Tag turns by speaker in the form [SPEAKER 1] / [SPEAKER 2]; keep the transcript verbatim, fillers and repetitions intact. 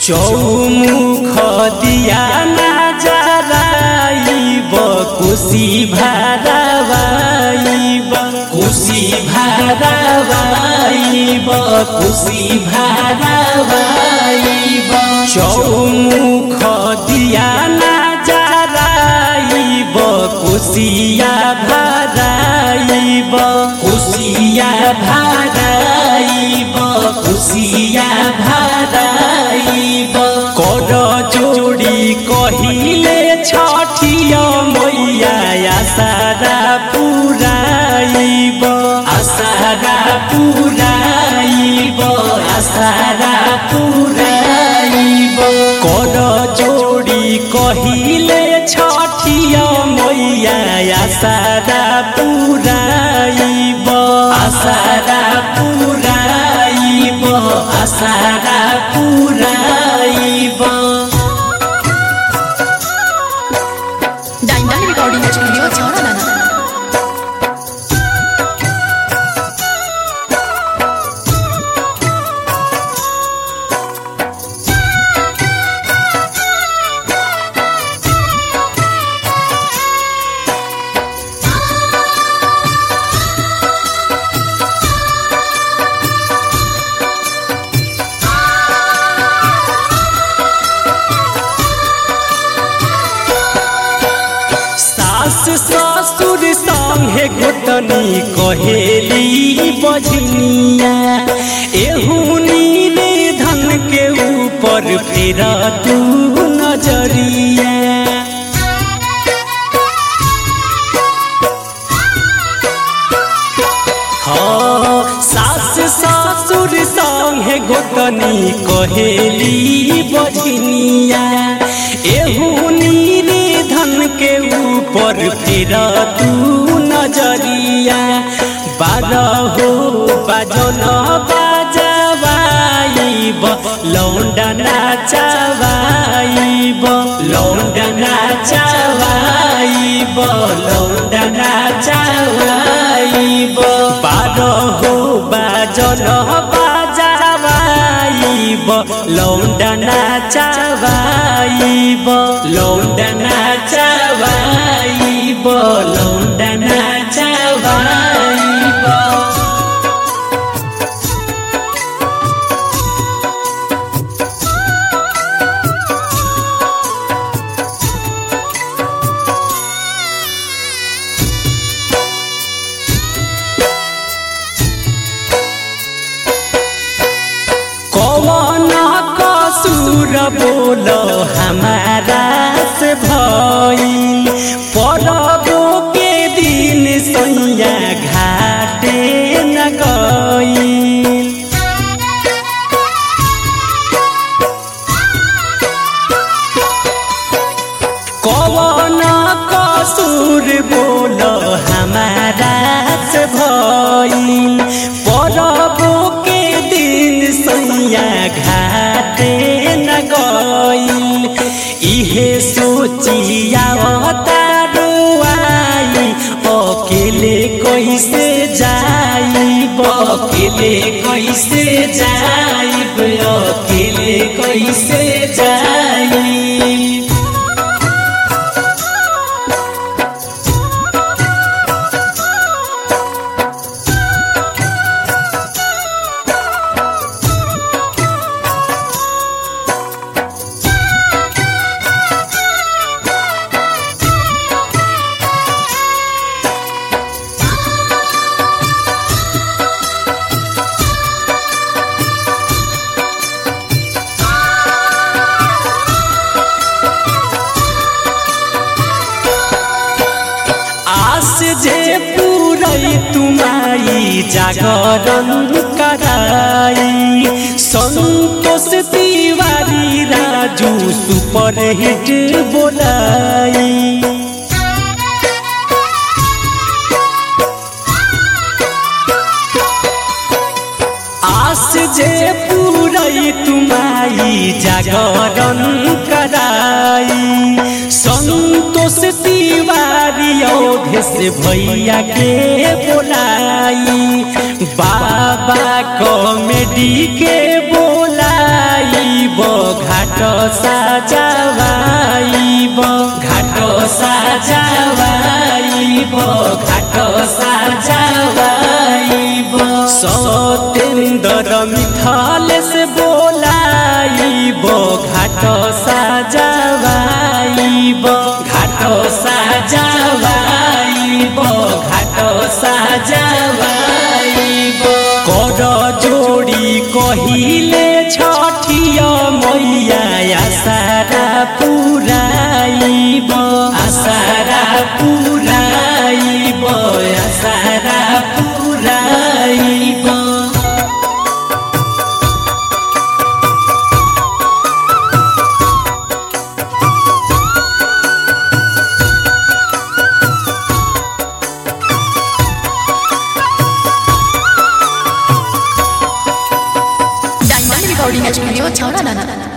[SPEAKER 1] चौमुख दिया ना जराइब कोसी भरावाइब कोसी भरावाइब कोसी भरावाइब चौमुख दिया ना जराइब कोसिया भराइब कोसिया भराइब कोसिया भराइब कर जोड़ी कहिले छठिया मैया आसारा पुराइब आसारा पुराइब आसारा पुराइब कर जोड़ी कहिले छठिया मैया आसारा पुराइब आसारा पुराइब आसारा पुराइब।
[SPEAKER 2] डायमंड रिकॉर्डिंग स्टूडियो छौड़ा
[SPEAKER 1] ससुर संगे गोतनी कहेली बजनिया एहुनी रे धन के ऊपर फिर तू नजरिया हाँ सास ससुर संगे गोतनी कहेली बजनिया एहुनी रे धन के ऊपर फिर तू नजरिया बारहो बाजन बाजवाइब लौंडा नाचवाइब लौंडा नाचवाइब लौंडा नाचवाइब बारहो बाजन बाजवाइब लौंडा नाचवाइब लौंडा नाचवाइब लौंडा नाचवाइब। कौन कसूर बोलो हमारा से भइल परबो के दिन सैया घाटे न गइल कौन कसूर बोलो हमारा से भइल परबो के दिन सैया घाटे न गइल इहे सोचिया तारुआई अकेले कैसे जाइब अकेले कैसे जाइब अकेले कैसे जाइब। जे पूरई तुमाई जागरण कराई संतोष तिवारी राजू सुपर हिट बोलाई आस जे पूरई तुमाई जागरण कराई संतोष तिवारी अवधेश भैया के बोलाई बाबा कॉमेडी के बोलाई बघाट साजावाइब घाट साजावाइब घाट साजावाइब सतेन्द्र मिथल से बोलाइब घाट साजावाइब घाट साजावाइब घाट साजावाइब कर जोड़ी कहिले छठिया मैया आसारा पुराइब आसारा पुराइब आसारा पुराइब।
[SPEAKER 2] Diamond Recording Studio, Chowra Nana.